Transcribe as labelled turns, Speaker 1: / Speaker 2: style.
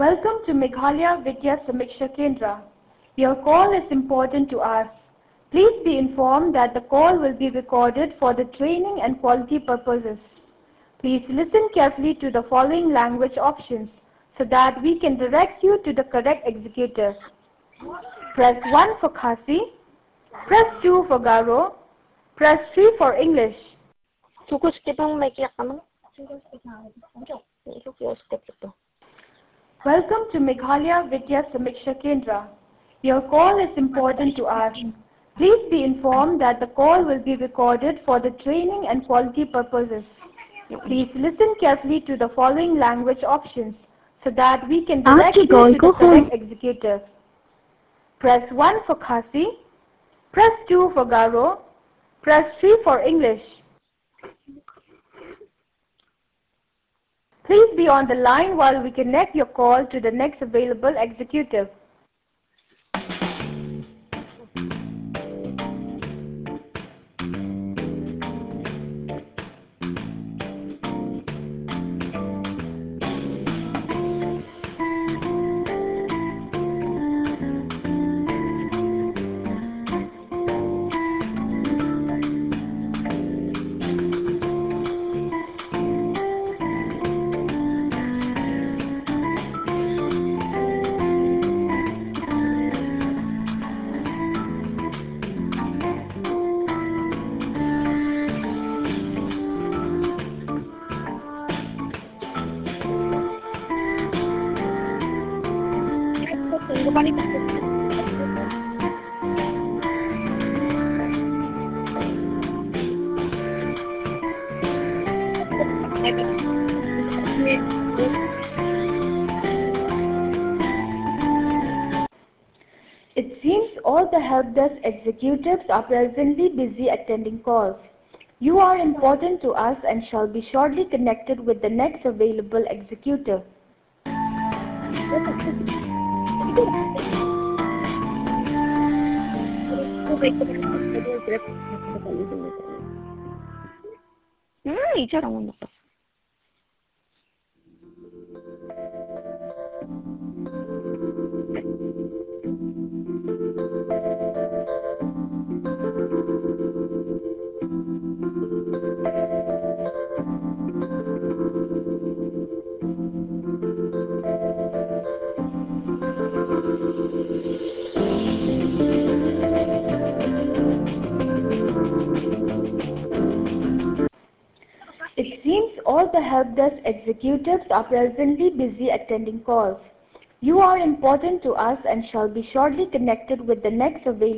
Speaker 1: Welcome to Meghalaya Vidya Samiksha Kendra. Your call is important to us. Please be informed that the call will be recorded for the training and quality purposes. Please listen carefully to the following language options so that we can direct you to the correct executor. Press 1 for Khasi, press 2 for Garo, press 3 for English.
Speaker 2: Suku step ang may kiyak naman. Suku step ito.
Speaker 1: Welcome to Meghalaya Vidya Samiksha Kendra. Your call is important to us. Please be informed that the call will be recorded for the training and quality purposes. Please listen carefully to the following language options so that we can direct you to the correct executor. Press 1 for Khasi, press 2 for Garo, press 3 for English. Please be on the line while we connect your call to the next available executive. It seems all the help desk executives are presently busy attending calls. You are important to us and shall be shortly connected with the next available executive. It seems all the help desk executives are presently busy attending calls. You are important to us and shall be shortly connected with the next available